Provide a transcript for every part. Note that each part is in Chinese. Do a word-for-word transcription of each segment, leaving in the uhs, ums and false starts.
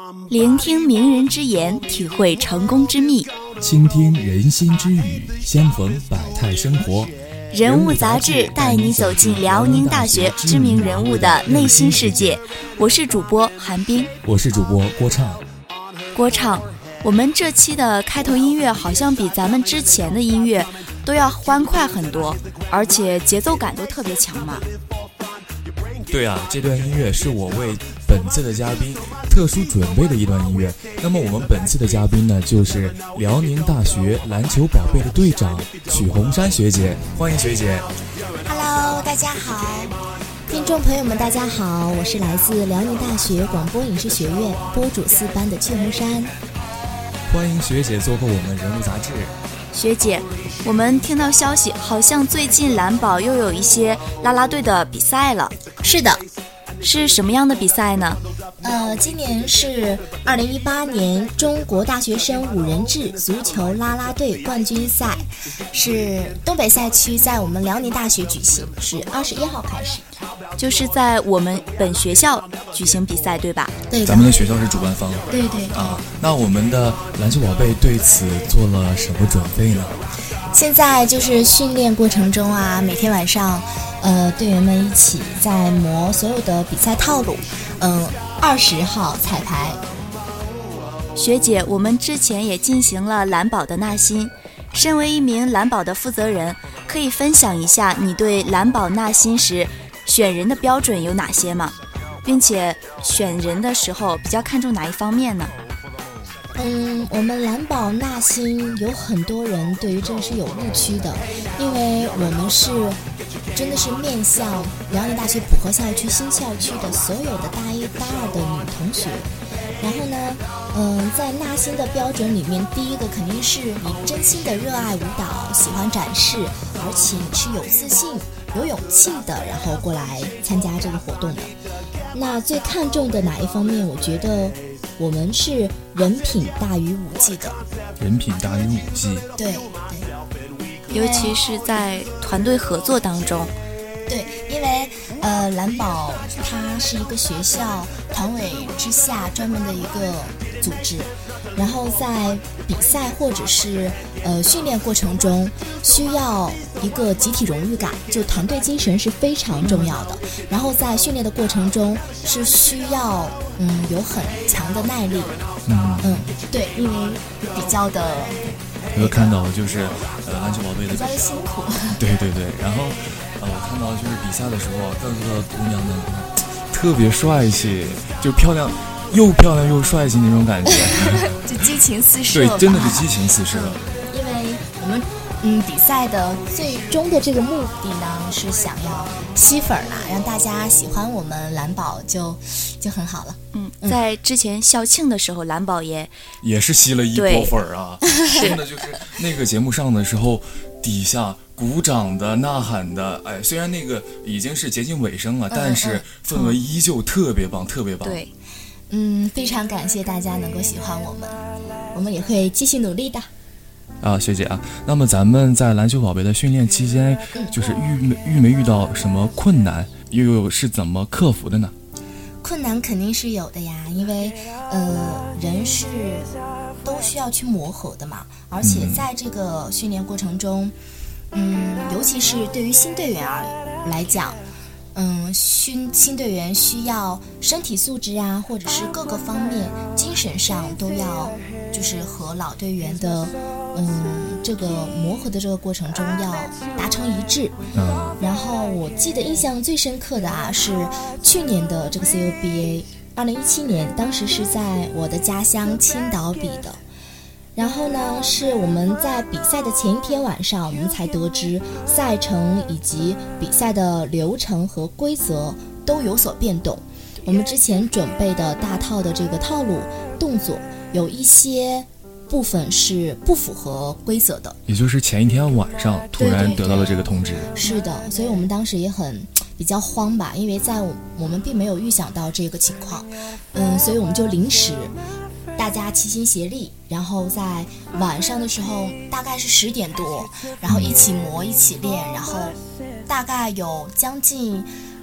聆听名人之言，体会成功之秘， 倾听人心之语，相逢百态生活。 人物杂志带你走进辽宁大学知名人物的内心世界。我是主播韩冰， 我是主播郭畅。 郭畅，我们这期的开头音乐好像比咱们之前的音乐都要欢快很多，而且节奏感都特别强嘛。 对啊，这段音乐是我为本次的嘉宾特殊准备的一段音乐。那么我们本次的嘉宾呢，就是辽宁大学篮球宝贝的队长曲红珊学姐，欢迎学姐。 Hello， 大家好，听众朋友们，大家好，我是来自辽宁大学广播影视学院播主四班的曲红珊。 欢迎学姐做客我们人物杂志。 学姐，我们听到消息，好像最近蓝宝又有一些啦啦队的比赛了。 是的。 是什么样的比赛呢？ 呃，今年是二零一八年中国大学生五人制足球啦啦队冠军赛，是东北赛区在我们辽宁大学举行，是二十一号开始， 就是在我们本学校举行比赛，对吧？ 对的， 咱们的学校是主办方。 对对对啊，那我们的篮球宝贝对此做了什么准备呢？ 现在就是训练过程中啊，每天晚上呃，队员们一起在磨所有的比赛套路。嗯，二十号彩排。 学姐，我们之前也进行了蓝宝的纳新，身为一名蓝宝的负责人，可以分享一下你对蓝宝纳新时选人的标准有哪些吗？并且选人的时候比较看重哪一方面呢？ 嗯，我们蓝宝纳新有很多人对于这个是有误区的，因为我们是真的是面向辽宁大学浦河校区新校区的所有的大一大二的女同学。然后呢，嗯，在纳新的标准里面，第一个肯定是你真心的热爱舞蹈，喜欢展示，而且你是有自信、有勇气的，然后过来参加这个活动的。那最看重的哪一方面？我觉得我们是人品大于舞技的。 人品大于舞技。 对对， 尤其是在团队合作当中。 对，因为呃，蓝宝它是一个学校团委之下专门的一个组织，然后在比赛或者是呃训练过程中，需要一个集体荣誉感，就团队精神是非常重要的。然后在训练的过程中是需要嗯有很强的耐力。 嗯嗯，对，因为比较的。 我看到就是呃篮球宝贝的比较的辛苦。 对对对，然后呃我看到就是比赛的时候，各个姑娘们特别帅气，就漂亮，又漂亮又帅气那种感觉， 就激情四射。 对，真的是激情四射。 嗯、因为我们嗯比赛的最终的这个目的呢，是想要吸粉啦，让大家喜欢我们蓝宝就就很好了。 嗯，在之前校庆的时候，蓝宝也也是吸了一波粉啊，真的就是那个节目上的时候，底下鼓掌的、呐喊的，哎，虽然那个已经是接近尾声了，嗯、但是氛围依旧特别棒，嗯、特别棒。 对，嗯，非常感谢大家能够喜欢我们，我们也会继续努力的。 啊，学姐啊，那么咱们在篮球宝贝的训练期间，就是遇遇没遇到什么困难，又有是怎么克服的呢？ 困难肯定是有的呀，因为呃人是都需要去磨合的嘛，而且在这个训练过程中，嗯，尤其是对于新队员来讲，嗯，新新队员需要身体素质啊，或者是各个方面精神上都要，就是和老队员的嗯这个磨合的这个过程中要达成一致。 嗯。 然后我记得印象最深刻的啊是去年的这个 C U B A， 二零一七年，当时是在我的家乡青岛比的。然后呢，是我们在比赛的前一天晚上，我们才得知赛程以及比赛的流程和规则都有所变动。我们之前准备的大套的这个套路动作，有一些部分是不符合规则的， 也就是前一天晚上突然得到了这个通知。 对对对，是的，所以我们当时也很比较慌吧，因为在我们并没有预想到这个情况，嗯，所以我们就临时大家齐心协力，然后在晚上的时候大概是十点多，然后一起磨一起练，然后大概有将近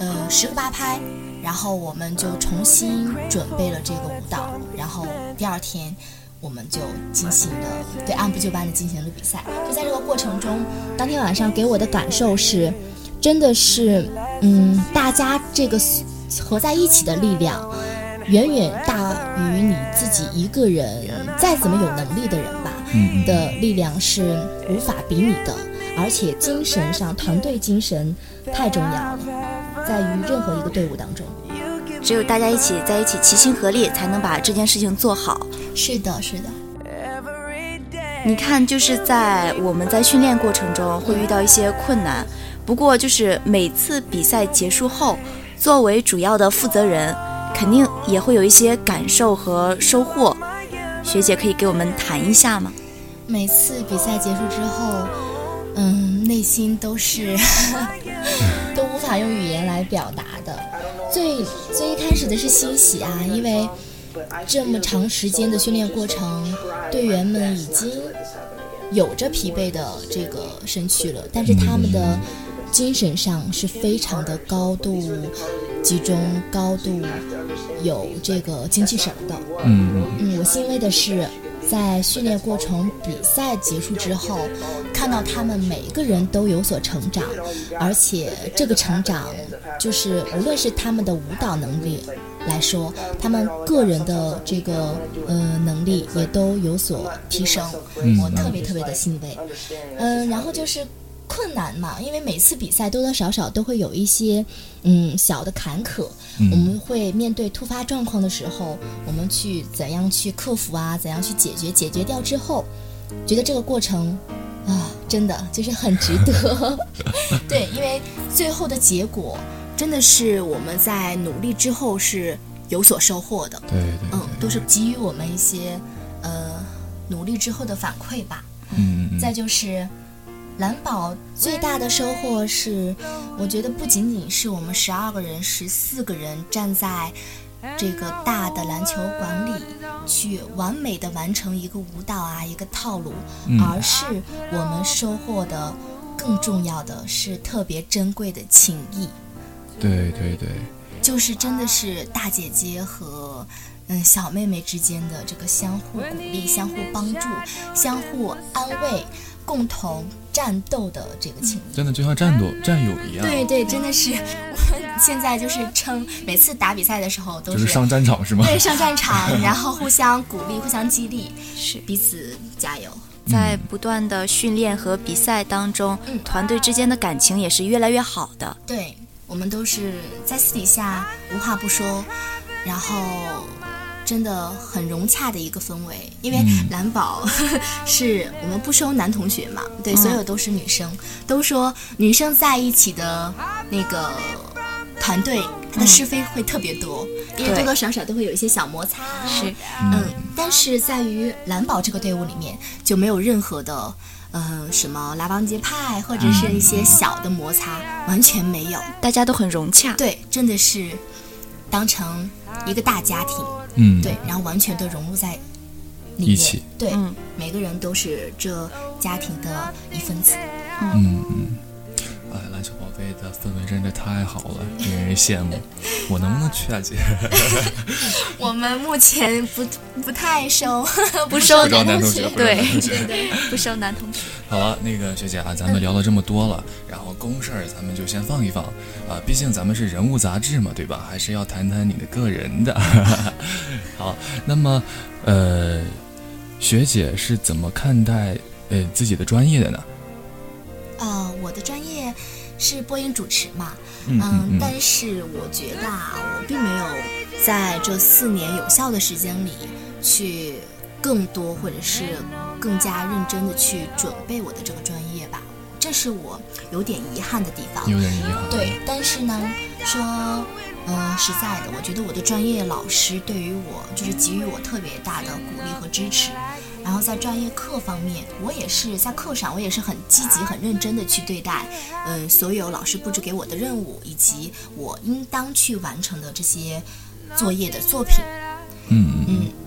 呃十个八拍，然后我们就重新准备了这个舞蹈，然后第二天我们就进行了对按部就班的进行了比赛。就在这个过程中，当天晚上给我的感受是，真的是嗯，大家这个合在一起的力量远远大于你自己一个人再怎么有能力的人吧的力量是无法比拟的。而且精神上，团队精神太重要了，在于任何一个队伍当中， 只有大家一起在一起齐心合力，才能把这件事情做好。 是的，是的。 你看，就是在我们在训练过程中会遇到一些困难，不过就是每次比赛结束后，作为主要的负责人，肯定也会有一些感受和收获。学姐可以给我们谈一下吗？ 每次比赛结束之后，嗯，内心都是都无法用语言来表达的。最最一开始的是欣喜啊，因为这么长时间的训练过程，队员们已经有着疲惫的这个身躯了，但是他们的精神上是非常的高度集中，高度有这个精气神的。嗯嗯，我欣慰的是，在训练过程比赛结束之后，看到他们每一个人都有所成长，而且这个成长就是无论是他们的舞蹈能力来说，他们个人的这个呃能力也都有所提升，我特别特别的欣慰。嗯、呃，然后就是困难嘛，因为每次比赛多多少少都会有一些嗯小的坎坷，嗯、我们会面对突发状况的时候，我们去怎样去克服啊，怎样去解决，解决掉之后，觉得这个过程啊，真的就是很值得。对，因为最后的结果真的是我们在努力之后是有所收获的。 对 对, 对， 嗯，都是给予我们一些呃努力之后的反馈吧。 嗯嗯。 再就是蓝宝最大的收获是，我觉得不仅仅是我们十二个人、十四个人站在这个大的篮球馆里去完美的完成一个舞蹈啊，一个套路，嗯、而是我们收获的更重要的是特别珍贵的情谊。 对对对， 就是真的是大姐姐和嗯小妹妹之间的这个相互鼓励、相互帮助、相互安慰、共同战斗的这个情谊， 真的就像战斗战友一样。 对对，真的是我们现在就是称每次打比赛的时候都是、 就是上战场是吗？ 对，上战场，然后互相鼓励、互相激励， 是彼此加油。 在不断的训练和比赛当中，嗯、团队之间的感情也是越来越好的。 对，我们都是在私底下无话不说，然后真的很融洽的一个氛围。因为蓝宝、嗯、是我们不收男同学嘛，对、嗯，所有都是女生，都说女生在一起的那个团队，它的是非会特别多，嗯、因为多多少少都会有一些小摩擦。 是， 嗯，嗯但是在于蓝宝这个队伍里面就没有任何的。呃，什么拉帮结派，或者是一些小的摩擦，嗯、完全没有， 大家都很融洽。 对，真的是当成一个大家庭， 嗯， 对，然后完全都融入在里面， 一起， 对、 嗯， 每个人都是这家庭的一份子。 嗯嗯，哎，篮球宝贝的氛围真的太好了，令人羡慕。我能不能去啊，姐？ 我们目前不不太收， 不收男同学， 对对对，不收男同学。 好了，那个学姐啊，咱们聊了这么多了，嗯、然后公事儿咱们就先放一放啊，毕竟咱们是人物杂志嘛，对吧？还是要谈谈你的个人的。好，那么呃，学姐是怎么看待呃自己的专业的呢？ 呃，我的专业是播音主持嘛， 嗯, 嗯, 嗯但是我觉得啊，我并没有在这四年有效的时间里去更多或者是更加认真的去准备我的这个专业吧，这是我有点遗憾的地方。 有点遗憾。 对，但是呢，说，呃，实在的，我觉得我的专业老师对于我就是给予我特别大的鼓励和支持。然后在专业课方面，我也是在课上，我也是很积极、很认真的去对待，嗯、呃，所有老师布置给我的任务，以及我应当去完成的这些作业的作品。 嗯嗯，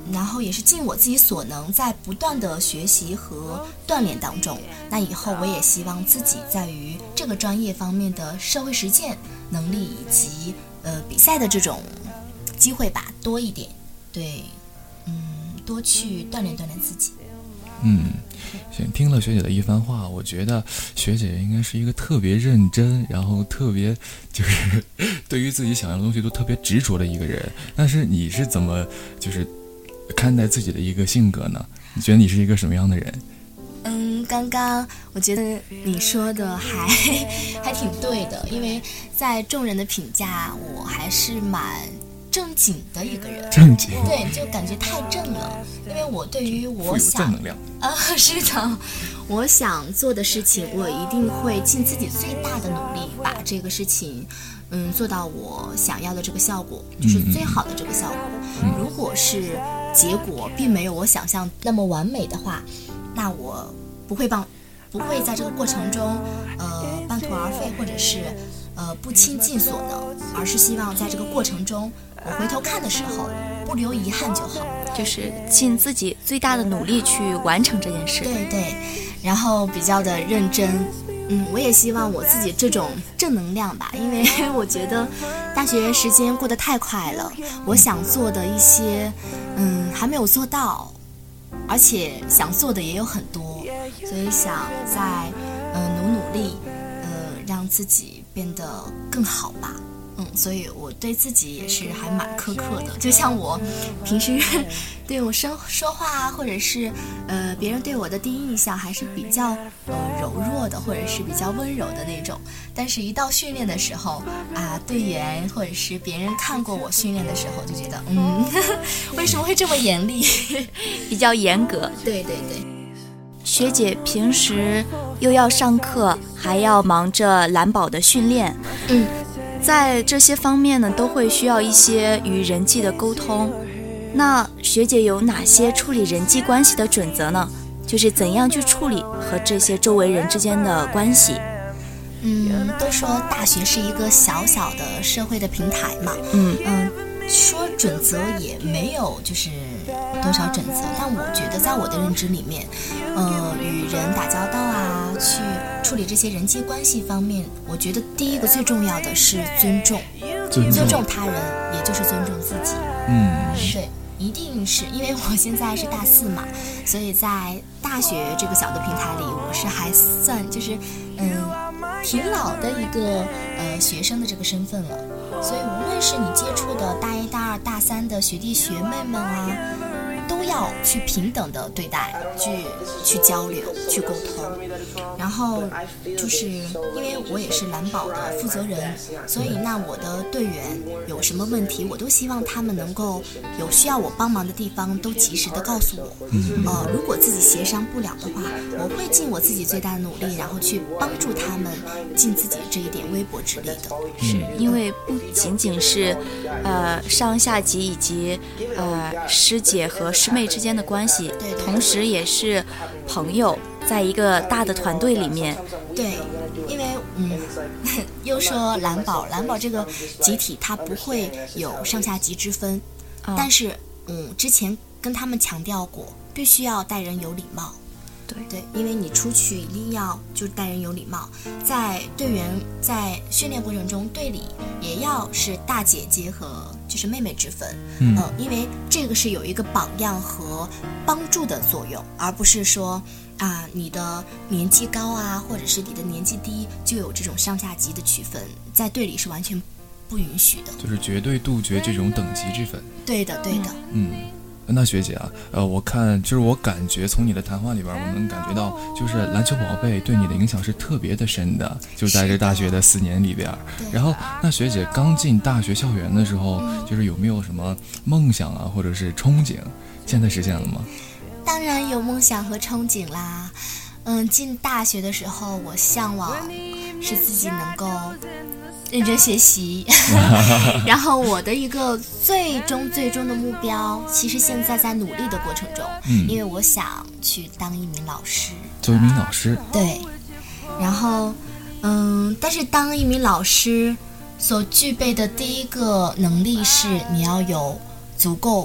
然后也是尽我自己所能，在不断的学习和锻炼当中。那以后我也希望自己在于这个专业方面的社会实践能力以及呃比赛的这种机会吧多一点。对，嗯，多去锻炼锻炼自己。 嗯，听了学姐的一番话，我觉得学姐应该是一个特别认真，然后特别就是对于自己想要的东西都特别执着的一个人。但是你是怎么就是看待自己的一个性格呢？你觉得你是一个什么样的人？ 嗯，刚刚我觉得你说的还还挺对的，因为在众人的评价，我还是蛮正经的一个人。 正经， 对，就感觉太正了。因为我对于我想正能量啊，是的，我想做的事情，我一定会尽自己最大的努力，把这个事情，嗯，做到我想要的这个效果，就是最好的这个效果。嗯、如果是结果并没有我想象那么完美的话，那我不会帮，不会在这个过程中，呃，半途而废，或者是呃不倾尽所能，而是希望在这个过程中，我回头看的时候不留遗憾就好， 就是尽自己最大的努力去完成这件事。 对对，然后比较的认真。嗯，我也希望我自己这种正能量吧，因为我觉得大学时间过得太快了，我想做的一些，嗯，还没有做到，而且想做的也有很多，所以想再，呃，努努力，呃，让自己变得更好吧。嗯，所以我对自己也是还蛮苛刻的，就像我平时对我说说话，或者是呃别人对我的第一印象还是比较呃柔弱的，或者是比较温柔的那种。但是，一到训练的时候啊，队员或者是别人看过我训练的时候，就觉得嗯，呵呵为什么会这么严厉， 比较严格。 对对对。 学姐平时又要上课，还要忙着蓝宝的训练， 嗯。 在这些方面呢，都会需要一些与人际的沟通。那学姐有哪些处理人际关系的准则呢？就是怎样去处理和这些周围人之间的关系？ 嗯，都说大学是一个小小的社会的平台嘛。 嗯嗯，说准则也没有就是多少准则，但我觉得在我的认知里面，呃，与人打交道啊，去处理这些人际关系方面，我觉得第一个最重要的是尊重， 尊重, 尊重他人，也就是尊重自己。 嗯， 对，一定是因为我现在是大四嘛，所以在大学这个小的平台里，我是还算就是嗯挺老的一个呃学生的这个身份了。所以无论是你接触的大一、大二、大三的学弟学妹们啊，都要去平等的对待，去去交流，去沟通。然后就是因为我也是蓝宝的负责人，所以那我的队员有什么问题，我都希望他们能够有需要我帮忙的地方都及时的告诉我。呃，如果自己协商不了的话，我会尽我自己最大的努力，然后去帮助他们尽自己这一点微薄之力的。 是因为不仅仅是呃上下级以及呃师姐和师妹之间的关系， 对对， 同时也是朋友，在一个大的团队里面。 对，因为嗯，又说蓝宝，蓝宝这个集体它不会有上下级之分， 哦、 但是嗯，之前跟他们强调过，必须要待人有礼貌。 对对，因为你出去一定要就是待人有礼貌，在队员在训练过程中，队里也要是大姐姐和就是妹妹之分， 嗯、 呃，因为这个是有一个榜样和帮助的作用，而不是说啊你的年纪高啊，或者是你的年纪低就有这种上下级的区分，在队里是完全不允许的， 就是绝对杜绝这种等级之分。 对的，对的， 嗯。嗯那学姐啊，呃，我看就是我感觉从你的谈话里边，我能感觉到就是篮球宝贝对你的影响是特别的深的，就在这大学的四年里边。然后，那学姐刚进大学校园的时候，嗯、就是有没有什么梦想啊，或者是憧憬？现在实现了吗？ 当然有梦想和憧憬啦。嗯，进大学的时候，我向往是自己能够认真学习然后我的一个最终最终的目标，其实现在在努力的过程中， 嗯， 因为我想去当一名老师， 做一名老师。 对，然后嗯，但是当一名老师所具备的第一个能力是你要有足够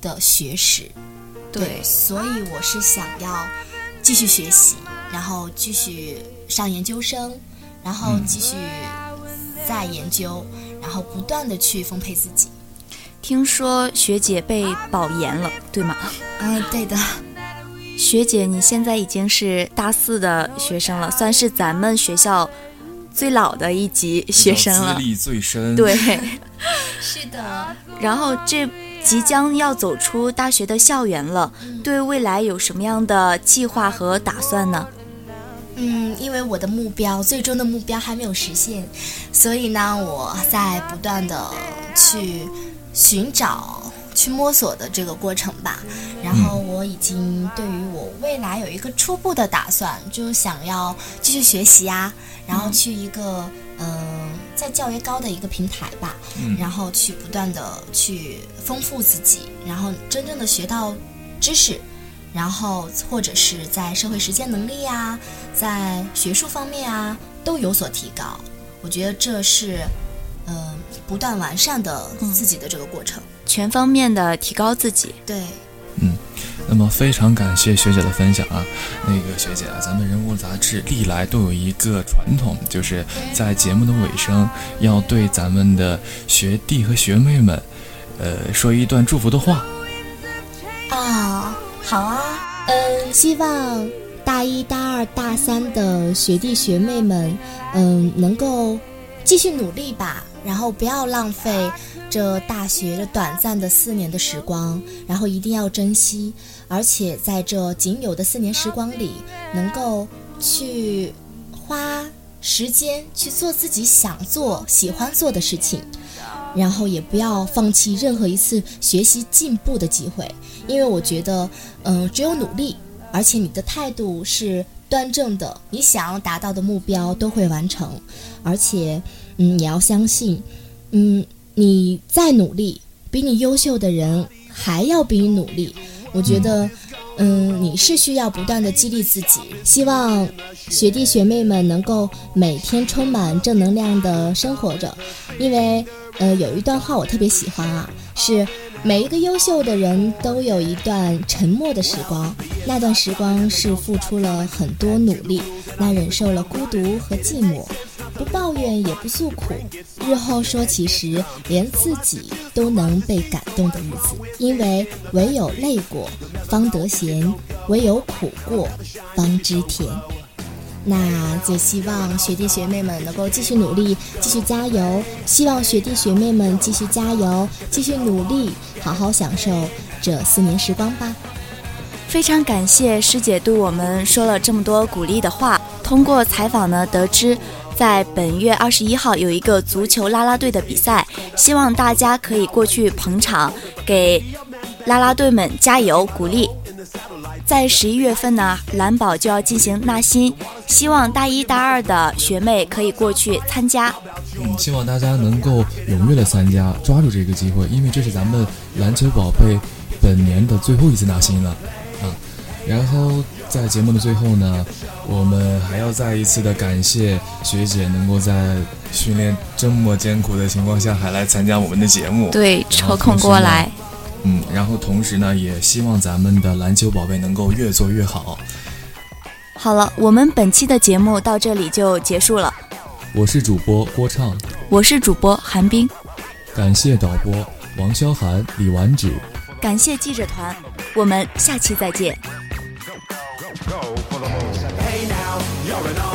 的学识。 对， 对，所以我是想要继续学习，然后继续上研究生，然后继续再研究，嗯、然后不断的去丰沛自己。 听说学姐被保研了，对吗？ 嗯，对的。 学姐，你现在已经是大四的学生了，算是咱们学校最老的一级学生了， 资历最深。 对， 是的。 然后这即将要走出大学的校园了，嗯、对未来有什么样的计划和打算呢？ 嗯，因为我的目标，最终的目标还没有实现，所以呢，我在不断的去寻找。去摸索的这个过程吧，然后我已经对于我未来有一个初步的打算，就想要继续学习啊，然后去一个嗯、呃、在较为高的一个平台吧，嗯、然后去不断的去丰富自己，然后真正的学到知识，然后或者是在社会实践能力啊，在学术方面啊都有所提高。我觉得这是嗯、呃、不断完善的自己的这个过程。嗯， 全方面的提高自己。 对， 嗯，那么非常感谢学姐的分享啊。那个学姐啊，咱们人物杂志历来都有一个传统，就是在节目的尾声要对咱们的学弟和学妹们呃说一段祝福的话。 啊，好啊，嗯，希望大一大二大三的学弟学妹们嗯能够继续努力吧，然后不要浪费这大学的短暂的四年的时光，然后一定要珍惜，而且在这仅有的四年时光里，能够去花时间去做自己想做、喜欢做的事情，然后也不要放弃任何一次学习进步的机会，因为我觉得，嗯、呃，只有努力，而且你的态度是端正的，你想要达到的目标都会完成，而且，嗯，也要相信，嗯。你再努力，比你优秀的人还要比你努力。我觉得，嗯，你是需要不断的激励自己。希望学弟学妹们能够每天充满正能量的生活着，因为，呃，有一段话我特别喜欢啊，是每一个优秀的人都有一段沉默的时光，那段时光是付出了很多努力，那忍受了孤独和寂寞。不抱怨也不诉苦，日后说起时连自己都能被感动的日子，因为唯有累过方得咸，唯有苦过方知甜。那就希望学弟学妹们能够继续努力，继续加油，希望学弟学妹们继续加油，继续努力，好好享受这四年时光吧。 非常感谢师姐对我们说了这么多鼓励的话。通过采访呢，得知在本月二十一号有一个足球啦啦队的比赛，希望大家可以过去捧场，给啦啦队们加油鼓励。在十一月份呢，蓝宝就要进行纳新，希望大一大二的学妹可以过去参加。 嗯，希望大家能够踊跃的参加，抓住这个机会，因为这是咱们篮球宝贝本年的最后一次纳新了啊。然后在节目的最后呢，我们还要再一次的感谢学姐能够在训练这么艰苦的情况下还来参加我们的节目， 对，抽空过来。 嗯，然后同时呢，也希望咱们的篮球宝贝能够越做越好。 好了，我们本期的节目到这里就结束了。 我是主播郭畅， 我是主播韩冰，感谢导播王潇涵、李婉芷， 感谢记者团，我们下期再见。Hey now, you're an